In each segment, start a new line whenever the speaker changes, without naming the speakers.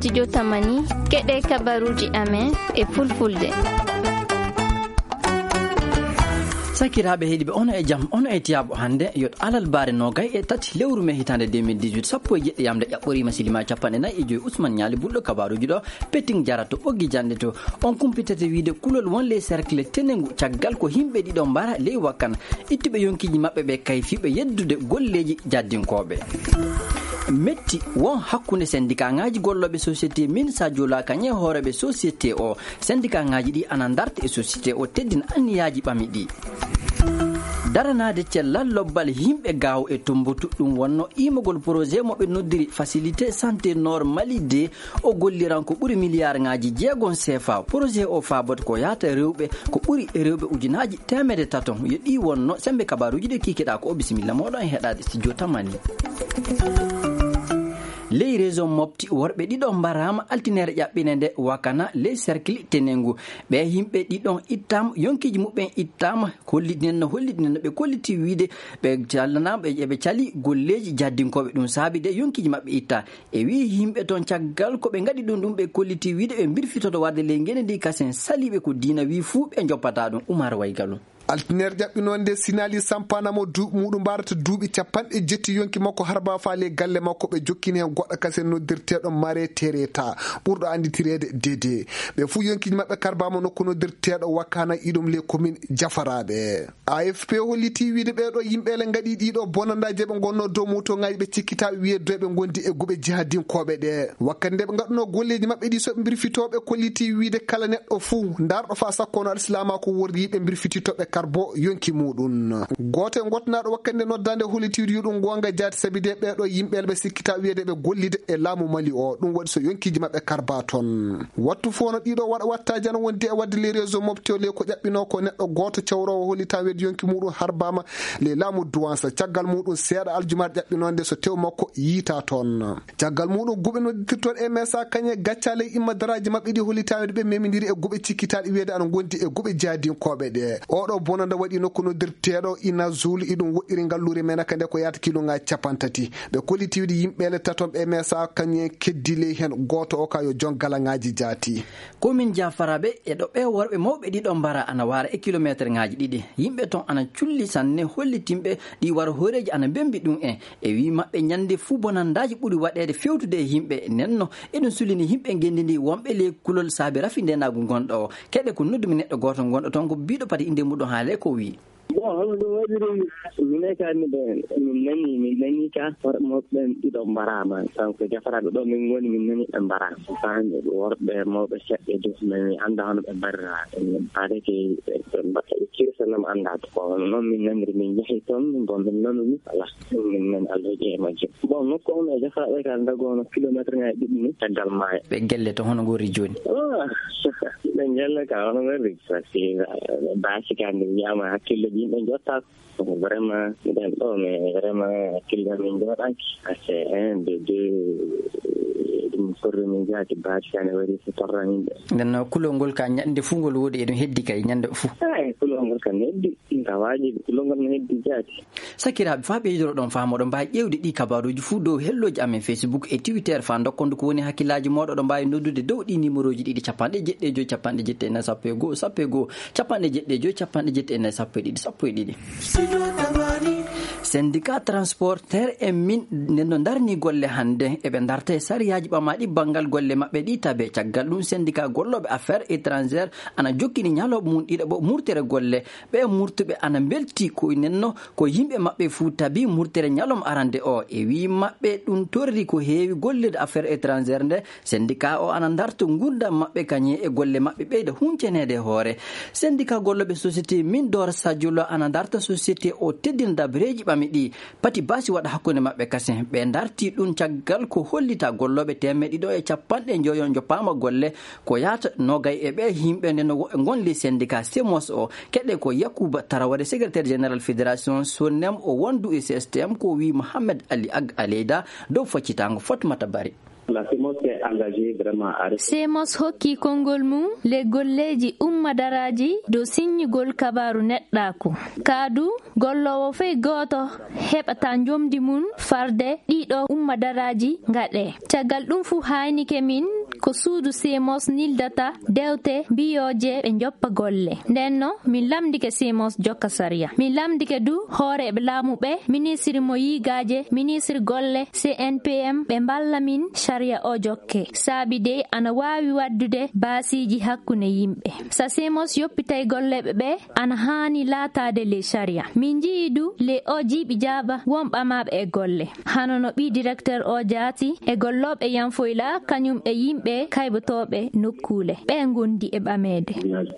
studio Tamani keɗe kabaruji amen e fulfulde.
sakiraaɓe heeɗiɓe ono e jaam ono e tiyabo hannde yot alal baare nogay e tati lewru me hitande 2018 sappo e jeɗɗe yamde ƴaɓɓorima silima 45 Ousmane Ñaali bulɗo kabaruji ɗo petting jarato ɓoggi jande to on kumpitete wiide kulol won les cercle tenengu caggal ko himɓe ɗiɗo mbara ley wakkana ittuɓe yonkiji mabɓe ɓe kayfiɓe yeddude golleji jaddinkoɓe. metti won hakkunde syndicat ngaji golloɓe société min sa jola kañe hooreɓe société o syndicat ngaji ɗi ana darta e société o teddina anniyaji ɓami ɗi. daranade cellal lobbal yimɓe gaw e tombotu ɗum wonno imogol projet moɓe noddiri facilité santé nord Mali de o golliran ko ɓuuri milliard ngaji 6 CFA projet o fabot ko yata rewɓe ko ɓuuri rewɓe ujunaji 300 yo ɗi wonno sembe kabaruji ɗe kikeɗa ko o bisimilla moɗon e heɗade studio Tamani. ley région mofti worɓe ɗiɗo mbarama altinere ƴaɓɓine nde wakana ley cercle tenengu ɓe yimɓe ɗiɗon ittama yonkiji muɓɓen ittama holliɗinenno ɓe kolliti wiide ɓe callanama eɓe cali golleji jaddinkoɓe ɗum saabi de yonkiji mabɓe itta e wi yimɓe toon caggal koɓe gaɗi ɗum ɓe kolliti wiide ɓe birfitoto wadde ley guene ndi kasen saliɓe ko diina wi fuu ɓe joppata ɗum Oumar Waygalum.
altinere ƴaɓɓinonde sinali sampanamo duuɓi muɗum mbarata duuɓi 70 yonki makko harba faale galle makko ɓe jokkini hen goɗɗo kase noddirteɗo mare tereta ɓurɗo anditirede Dédé ɓe fuu yonkiji mabɓe karbama nokku noddirteɗo wakkana iɗum les commune jafaraɓe. AFP holliti wiide ɓeɗo yimɓele gaɗi ɗiɗo bonandaji ɓe gonno dow motoŋaji ɓe cikkitaɓe wiyedoɓe gondi e guɓe jihadinkoɓe ɗe wakkande ɓe gaɗuno golleji mabɓe ɗi soɓe birfitoɓe kolliti wiide kala neɗɗo fuu darɗo fa sakkono alislama ko wordi yiɓe birfititoɓe karbo yonki muɗum goto e gotnaɗo wakkande noddande holitiri yuɗum gonga jaati sabi de ɓeɗo yimɓele ɓe sikkita wiyede ɓe gollide e laamu Mali o ɗum waɗi so yonkiji mabɓe karba toon wattu fono ɗiɗo waɗa wattaji ana wondi e wadde les réseau mofti o le ko ƴaɓɓino ko neɗɗo goto cewrowo holita wedi yonki muɗum harbama le laamu douansa caggal muɗum seeɗa aljumaɗe ƴaɓɓinonde so tew makko yiita toon caggal muɗum guɓe noddirtoɗe e mesa kañe gaccale imma daraji mabɓe ɗi holita wede ɓe memidiri e guɓe cikkitaɗe wiyede ana gondi e guɓe jaadinkoɓe ɗe oɗo bonanda waɗi nokku noddirteɗo ina zulu iɗum woɗɗiri ngalluri men kande ko yata kiloŋaji 50 ɓe kollitiwde yimɓele taton ɓe mesa kañe keddile hen goto o ka yo jon galaŋaji jaati
commune Jafaraɓe e ɗo ɓe worɓe mawɓe ɗiɗo mbara ana wara e kilométre ngaji ɗiɗi yimɓe ton ana culli sanne hollitimɓe ɗi wara horeji ana bembi ɗum e wi mabɓe ñande fuu bonandaji ɓuuri waɗede fewtude e yimɓe nenno eɗum sulini yimɓe gendidi wonɓe le kulol saabi rafi ndenagu gonɗo o keɗe ko noddumi neɗɗo goto gonɗo toon ko biɗo pati inde muɗum haale ko wi
bon hono ɗum waɗiri minen ka min nani ka worɓe mawɓe ɗiɗo mbarama donc Jafaraɓe ɗo min goni min nani ɓe mbarama fande worɓe mawɓe seɗɗe de mi anda hono ɓe mbarira haade ke ɓe mbatta ɓe kirsanama andade ko noon min naniri min jeehi toon bon min nanumi voilà min nani Allah heeƴi e majjum bon nokku on e Jafaraɓe ka dagono kilométre ngaji ɗiɗi ni caggal maayo
ɓe gelle to hono gori joni
ɓe gelle ka hono gori par ce que basi ka nde wiyama hakkille yimɓe jotta vraiment miɗen ɗo mais vraiment hakkille min joɗaki assez 1 2 ɗum sorri min jaaki baasi kane waɗi so torran yimɓe
nden kulol ngol ka ñande fuu ngol woodi eɗum heddi kay ñande fuu
kulol ngol kan heddi ka waaji kulol ngol no heddi jaati
sakiraɓe fa ɓeydoro ɗon famoɗo mbawi ƴewde ɗi kabaruji fuu dow helloji amen Facebook e Twitter fa dokkondu ko woni hakkillaji moɗo ɗo mbawi noddude dow ɗi numéro ji ɗiɗi 75 70 71 11 70 70 70 syndicat transporteur e min nendo darni golle hande eɓe darta e sariyaji ɓamaɗi bangal golle mabɓe ɗi tabe caggal ɗum syndicat golloɓe affaire étrangère ana jokkini ñaloɓe mum ɗiɗo murtere golle ɓe murtuɓe ana belti ko nenno ko yimɓe mabɓe fuu tabi murtere ñalom arande o e wi mabɓe ɗum torri ko heewi gollede affaire étrangère nde syndicat o ana darta gurdam mabɓe kañe e golle mabɓe ɓeyda huncenede hoore syndicat golloɓe société min dor sadioula ana darta société o teddina dabreji ɓami ɗi pati basi waɗa hakkude mabɓe kasen ɓe darti ɗum caggal ko hollita golloɓe 150 joppama golle ko yata nogay e ɓe yimɓe nde no gonli syndicat semos o keɗe ko Yakouba Tarawade secrétaire général fédération sonnem o wondu e CSTM ko wi Mohamed Ali Ag Aleyda dow faccitango Fatmata Bari
La CMOS est engagée vraiment à
CMOS hokki kongol mum le golleji ummadaraji do signugol kabaru neɗɗaku kaadu gollowo fey goto heɓata jomdi mun farde ɗiɗo ummadaraji ngaɗe caggal ɗum fu haynike min ko suudu CMOS nildata dewte biyoje ɓe joppa golle ndenno min lamdike CMOS jokka sariya min lamdike du hooreɓe laamuɓe ministre mo yigaje ministre golle CNPM ɓe mballa min sariya o jokke saabi de ana wawi waddude baasiji hakkunde yimɓe sa CMOS yoppitay golleɓe ɓe ana hani laatade le sariya min jiidu le o jiiɓi jaaba wonɓamaɓe e golle hanono ɓi directeur o jaati e golloɓe yanfoyla kañum e yimɓe kaybotoɓe nokkule ɓe gondi e ɓamede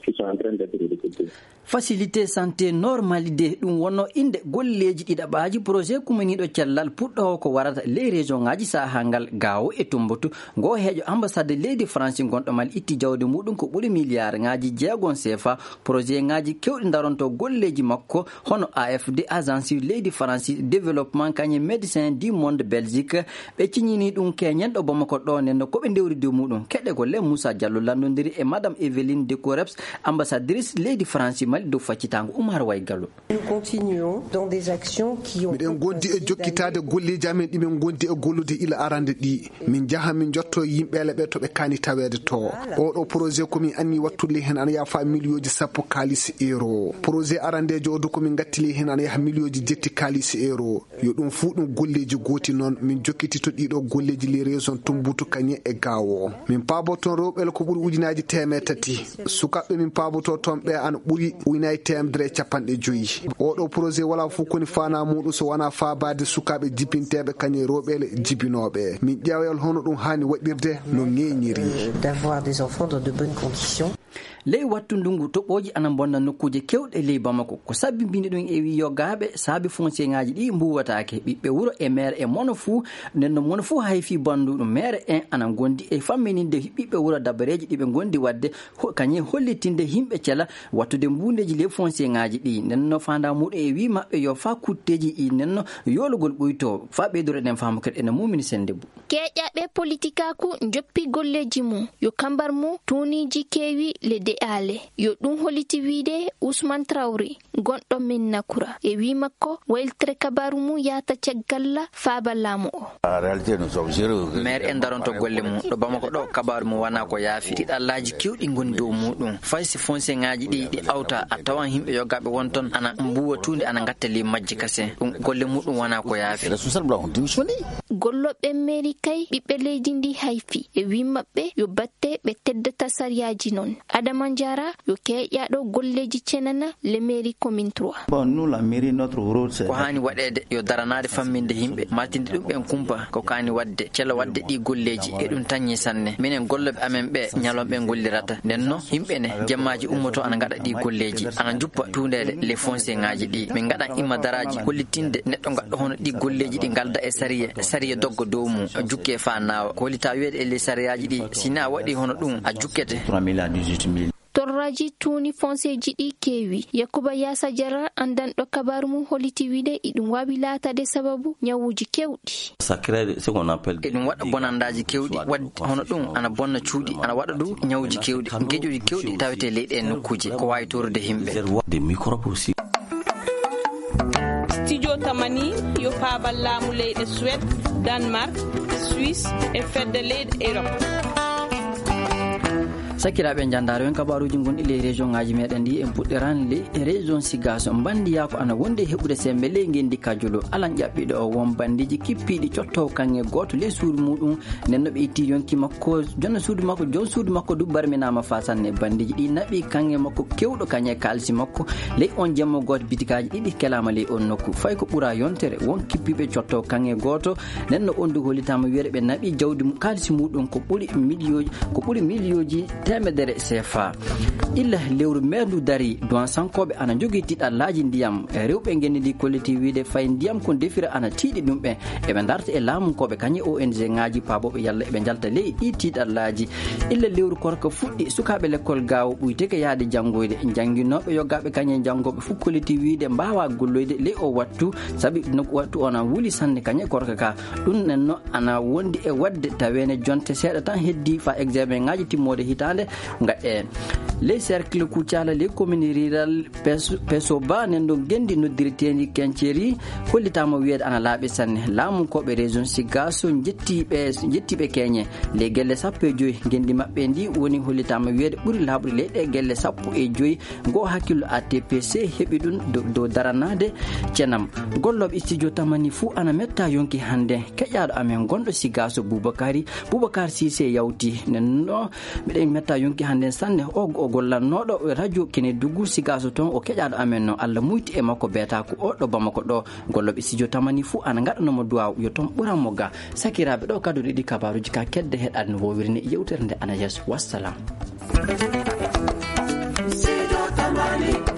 facilité santé normalide ɗum wonno inde golleji ɗiɗaɓaji projet kumaniɗo cellal puɗɗowo ko warata ley région ngaji sahangal gawo e Tombouctou ngo heeƴo ambassade leydi France gonɗo mal itti jawdi muɗum ko ɓuuri milliard ngaji jeegon CFA projet ngaji kewɗi daronto golleji makko hono AFD agence leydi France développement kañe médecin du monde Belgique ɓe ciñini ɗum keñenɗo Bamako ɗo nenno koɓe ndewri dow muɗum keɗe golle Moussa Diallo landodiri e madame Evelyne Decoreps ambassadrice leydi France do faccitango Oumar Way Gallo.
Nous continuons dans des actions qui ont
miɗen gondi e jokkitade golleji amen ɗimin gondi e gollude ila arande ɗi min jaha min jotto yimɓele ɓe to ɓe kani tawede to oɗo projet komin anni wattude hen ana yaha millioji 10 kalis euro projet arandejo o du komin gattili hen ana yaha millioji 7 kalis euro yo ɗum fu ɗum golleji goti noon min jokkitito ɗiɗo golleji les régions Tombouctou kañe e gawo min paabo ton rewɓele ko ɓuuri ujunaji 300 sukaɓe min paaboto ton ɓe ana ɓuuri ujunaji 150 oɗo projet wala fu koni fana muɗum so wana faabade sukaɓe jibinteɓe kañe rewɓele jibinoɓe min ƴeewal hono ɗum hani waɗirde no ŋeñiri
d'avoir des enfants dans de bonnes conditions.
ley wattu ndungu toɓoji ana bonna nokkuje kewɗe ley Bamako ko sabbibinde ɗum e wi yogaɓe saabi foncier ngaji ɗi mbuwatake ɓiɓɓe wuuro e maire e mono fuu nenno mono fuu hayfi banduɗum maire en ana gondi e fammininde ɓiɓɓe wuuro dabareji ɗiɓe gondi wadde kañe hollitinde himɓe cela wattude mbundeji ley foncier ngaji ɗi nenno fanda muɗum e wi mabɓe yo fa kutteji ɗi nenno yolugol ɓuyto fa ɓeydore ɗen famukeɗe ene mumini sendebo
keƴaɓe politikaku joppi golleji mum yo kambar mum tuniji kewi le ale yo ɗum holiti wiide Ousmane Traoré gonɗo min Nakura e wi makko wayltere kabaru mum yata caggalla faaba laamu o maire en daronto golle mum ɗo Bamako ɗo kabaru mum wana ko yaafi tiɗallaji kewɗi gondi dow muɗum faysi foncier ngaji ɗi awta a tawan himɓe yogaɓe wonton ana mbuwa tunde ana gattali majji kase ɗum golle muɗum wana ko yaafi golloɓe mairie kay ɓiɓɓe leydi ndi hayfi e wi maɓɓe yo batte ɓe teddata sariyaji noon Adama Diara yo keƴaɗo golleji cenana le mairie commune 3 ko hani waɗede yo daranade famminde himɓe maltinde ɗum ɓen kumpa ko kani wadde cela wadde ɗi golleji e ɗum tanñi sanne minen golloɓe amen ɓe ñalomɓe gollirata ndenno himɓe ne jammaji ummoto ana gaɗa ɗi golleji ana juppa tundede les foncier ngaji ɗi min gaɗan imma daraji hollitinde neɗɗo gaɗɗo hono ɗi golleji ɗi galda e sariya doggo dow mum jukke fa nawa ko hollita wiide e les sariyaji ɗi sina waɗi hono ɗum a jukkete torraji tuni foncier ji ɗi kewi Yakuba Yasa Jara andanɗo kabaru mum holliti wiide iɗum wawi laatade sababu ñawuji kewɗi e ɗum waɗa bonandaji kewɗi wadde hono ɗum ana bonna cuuɗi ana waɗa ɗum ñawuji kewɗi geƴuji kewɗi tawete leyɗe e nokkuje ko wawi torude himɓe
studio tamani yo faabal laamu leyɗe Suède, Danemark, Suisse e fedde leyɗe Europe.
sakiraɓe jandare en kabaruji gonɗi ley région ngaji meɗen ɗi en puɗɗiran le région Sigaso bandiya ko ana wonde heɓude sembe ley gendi Kajolo alan ƴaɓɓiɗo o won bandiji kippiɗi cottowo kanŋe goto ley suudu muɗum nenno ɓe itti yonki makko jon suudu makko du barminama fasanne bandiji ɗi naɓi kanŋe makko kewɗo kañe kalisi makko ley on jamma goto bitikaji ɗiɗi kelama ley on nokku fay ko ɓuura yontere won kippiɓe cottowo kanŋe goto nenno on du hollitama wiyeɗe ɓe naɓi jawdi kalisi muɗum ko ɓuuri millioji temedere CFA. illa lewru mendu dari don sankobe ana jogi tidallaji ndiyam rewbe ngenidi kolliti wiide fay ndiyam ko defira ana tiidi dumbe e be darta e laamu ko be kanyi ONG ngaaji paabobe yalla e be jalta ley di tidallaji illa lewru korko fuddi sukabe l'école gaaw buyteke yaade jangoyde janginobe yogabe kanyi jangobe fu kolliti wiide mbaawa golloyde ley o wattu sabi no wattu ona wuli sanne kanyi korka ka dun nenno ana wondi e wadde tawene jonte seeda tan heddi fa examen ngaaji timmode hitande ngadde les cercle kucala les communes rural peso ba nen do gendi no diritendi kenceri hollitama wiede ana laabe sanne laamu ko be région Sigasso jettibe kenye le gelle sappo e joy gendi mabbe ndi woni hollitama wiede buri laabude le gelle sappo e joy go hakkilo ATPC hebi dun do daranade cenam gollobe studio tamani fu ana metta yonki hande kejaado amen gondo Sigasso Boubacar Cissé yawti nenno meden metta yonki hande sanne o gollannodo radio kene dugu Sigasso ton o kejaado amen no Allah muyti e makko beta ko o do bamako do gollobe studio tamani fu ana gadano mo duwa yo ton buram mo ga sakirabe do kadu di kabaruji ka kedde hedan no wirni yewterde ana yes wassalam. Studio Tamani